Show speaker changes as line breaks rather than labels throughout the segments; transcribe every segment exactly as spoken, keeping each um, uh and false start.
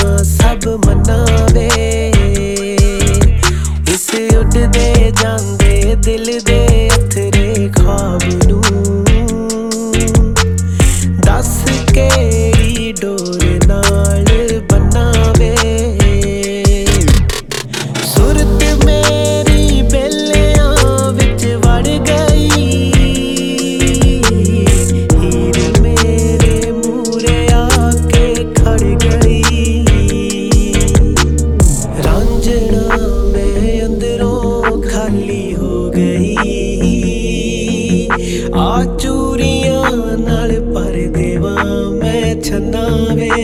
सब मनावे। इस उड़दे जांदे दिल दे अथरे ख्वाब नू दस केड़ी डोर नाल बनावे। सुरत मेरी बेलियां विच वड़ गई, हीर मेरे मूरे आके खड़ गई। रांझना मैं अंदरों खाली हो गई, आ चूरियां नाल पर देवा मैं छन्ना वे।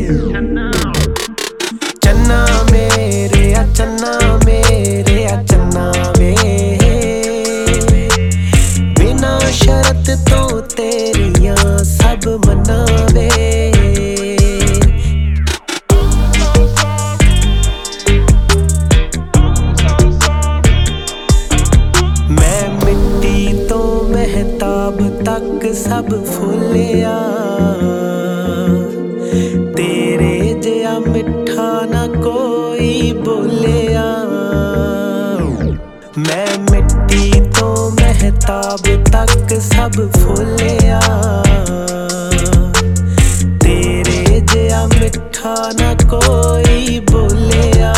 चन्ना मेरे आ चन्ना मेरे आ चन्ना वे, बिना शरत तो तेरियां सब मनावे। मैं मिट्टी तो महताब तक सब फुलिया, तेरे जिहा मिठा ना कोई बोलिया। मैं मिट्टी तो महताब तक सब फुलिया, तेरे जिहा मिठा ना कोई बोलिया।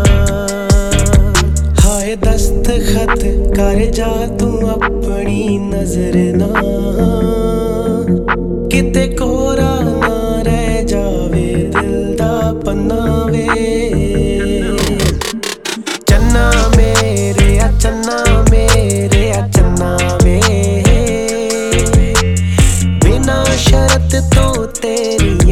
हाय दस्तखत कर जा तू अपनी नजर ना, किते कोरा ना रह जावे दिल दा पन्ना वे। चन्ना मेरे आ चन्ना मेरे आ चन्ना वे, बिना शरत तो तेरी